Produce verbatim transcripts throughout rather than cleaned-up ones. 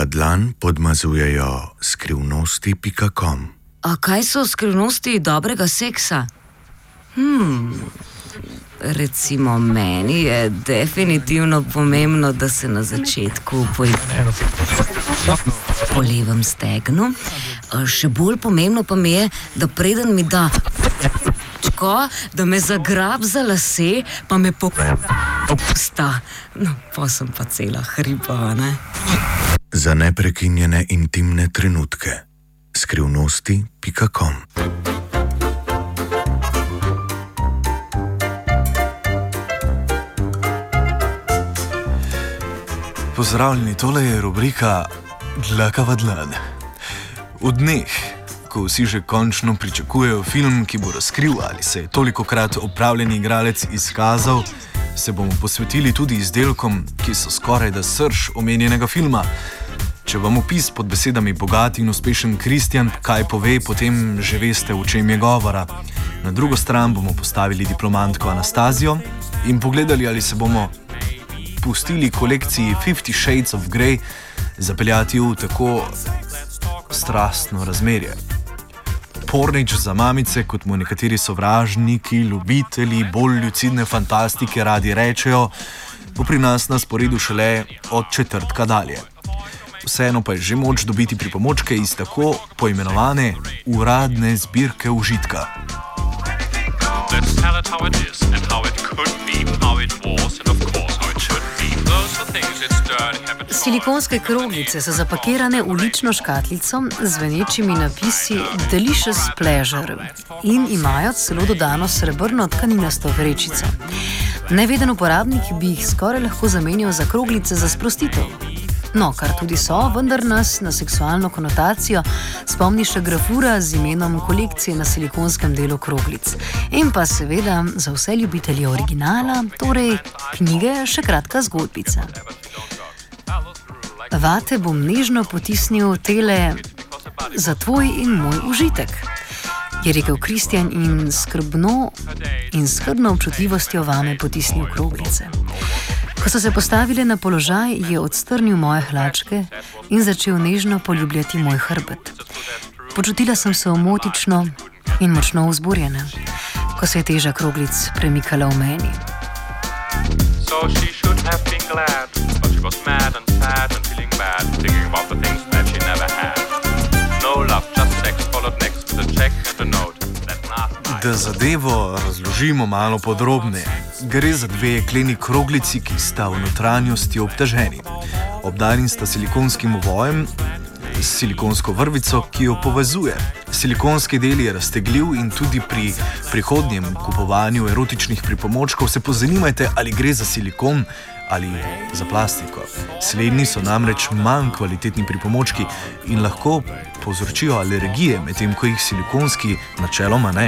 pa dlan podmazujejo skrivnosti pika com. A kaj so skrivnosti dobrega seksa? Hmm, recimo meni je definitivno pomembno, da se na začetku po levem stegnu. Še bolj pomembno pa mi je, da preden mi da čko, da me zagrab za lase, pa me popusta. No, pa sem pa cela hripa, ne? Za neprekinjene intimne trenutke. skrivnosti pika com. Pozdravljeni, tole je rubrika Dlaka v dlan. V dneh, ko vsi že končno pričakujejo film, ki bo razkril, ali se je tolikokrat opravljeni igralec izkazal, se bomo posvetili tudi izdelkom, ki so skoraj da srž omenjenega filma. Če vam opis pod besedami bogat in uspešen Kristjan kaj pove, potem že veste, o čem je govora. Na drugo stran bomo postavili diplomantko Anastazijo in pogledali, ali se bomo pustili kolekciji Fifty Shades of Grey zapeljati v tako strastno razmerje. Pornič za mamice, kot mu nekateri sovražniki, ljubitelji bolj lucidne fantastike radi rečejo, bo pri nas na sporedu šele od četrtka dalje. Vseeno pa je že moč dobiti pripomočke iz tako poimenovane uradne zbirke užitka. Silikonske kroglice so zapakirane v lično škatlico z zvenečimi napisi Delicious Pleasure in imajo celo dodano srebrno tkaninasto vrečico. Neveden uporabnik bi jih skoraj lahko zamenjal za kroglice za sprostitev. No, kar tudi so, vendar nas na seksualno konotacijo spomni še grafura z imenom kolekcije na silikonskem delu kroglic. In pa seveda za vse ljubitelje originala, torej knjige Še kratka zgodbica. Vate bom nežno potisnil tele za tvoj in moj užitek, je rekel Kristjan in skrbno in skrbno občutljivostjo vame potisnil kroglice. Ko so se postavile na položaj, je odstrnil moje hlačke in začel nežno poljubljati moj hrbet. Počutila sem se omotično in močno vzburjena, ko se je teža kroglic premikala v meni. So she should have been glad, but she was mad and sad and feeling bad, thinking about the things that she never had. No love, just sex, followed next with a check and a note. Da zadevo razložimo malo podrobneje. Gre za dve jekleni kroglici, ki sta v notranjosti obteženi. Obdarjeni sta silikonskim ovojem, s silikonsko vrvico, ki jo povezuje. Silikonski del je raztegljiv in tudi pri prihodnjem kupovanju erotičnih pripomočkov se pozanimajte, ali gre za silikon ali za plastiko. Slednji so namreč manj kvalitetni pripomočki in lahko povzročijo alergije, medtem ko jih silikonski načeloma ne.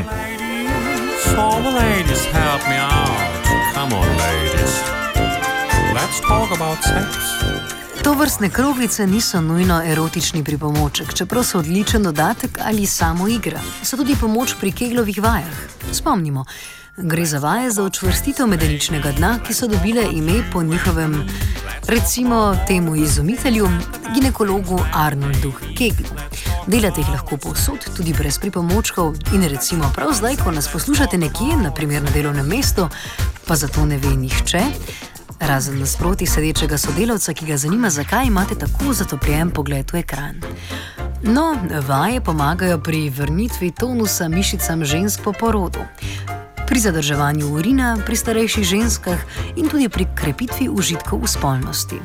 All the ladies help me out. Come on, ladies. Let's talk about sex. Tovrstne kroglice niso nujno erotični pripomoček, čeprav so odličen dodatek ali samo igra. So tudi pomoč pri keglovih vajah. Spomnimo, gre za vaje za učvrstitev medeničnega dna, ki so dobile ime po njihovem, recimo temu izumitelju, ginekologu Arnoldu Keglu. Delate jih lahko povsod, tudi brez pripomočkov in recimo prav zdaj, ko nas poslušate nekje, na primer na delovnem mestu, pa zato ne ve nihče, razen nasproti sedečega sodelavca, ki ga zanima, zakaj imate tako zatopljen pogled v ekran. No, vaje pomagajo pri vrnitvi tonusa mišicam žensk po porodu, pri zadrževanju urina pri starejših ženskah in tudi pri krepitvi užitkov v spolnosti.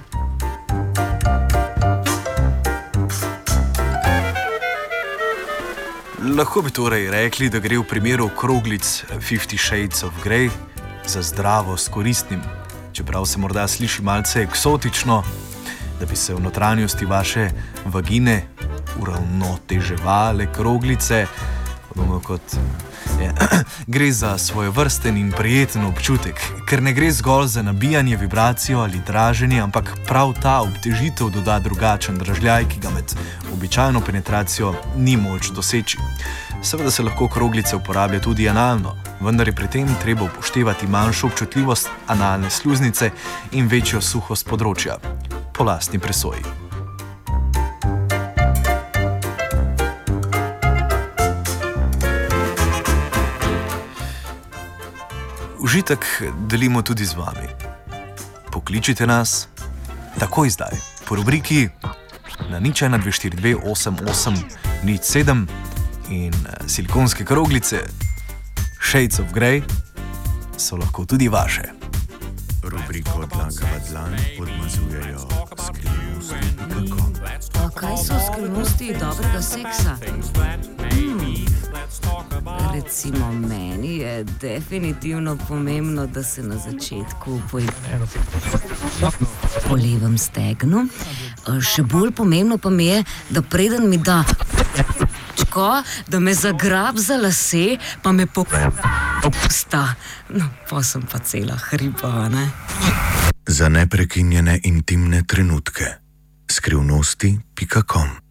Lahko bi torej rekli, da gre v primeru kroglic Fifty Shades of Grey za zdravo s koristnim, čeprav se morda sliši malce eksotično, da bi se v notranjosti vaše vagine uravnoteževale kroglice, podobno kot je. Gre za svojevrsten in prijeten občutek, ker ne gre zgolj za nabijanje, vibracijo ali draženje, ampak prav ta obtežitev doda drugačen dražljaj, ki ga med običajno penetracijo ni moč doseči. Seveda se lahko kroglice uporablja tudi analno, vendar je pri tem treba upoštevati manjšo občutljivost analne sluznice in večjo suhost področja, po lastni presoji. Užitek delimo tudi z vami. Pokličite nas takoj zdaj po rubriki na nič ena dve štiri dve osem osem nič sedem in silikonske kroglice Shades of Grey so lahko tudi vaše. Rubriko Dlaka v dlan podmazujejo skrivnosti pika com. Pa kaj so skrivnosti dobrega seksa? Hmm. Recimo meni je definitivno pomembno, da se na začetku po levem stegnu. Še bolj pomembno pa mi je, da preden mi da čko, da me zagrab za lase, pa me popusta. No, pa sem pa cela hripa, ne? Za neprekinjene intimne trenutke skrivnosti pika com.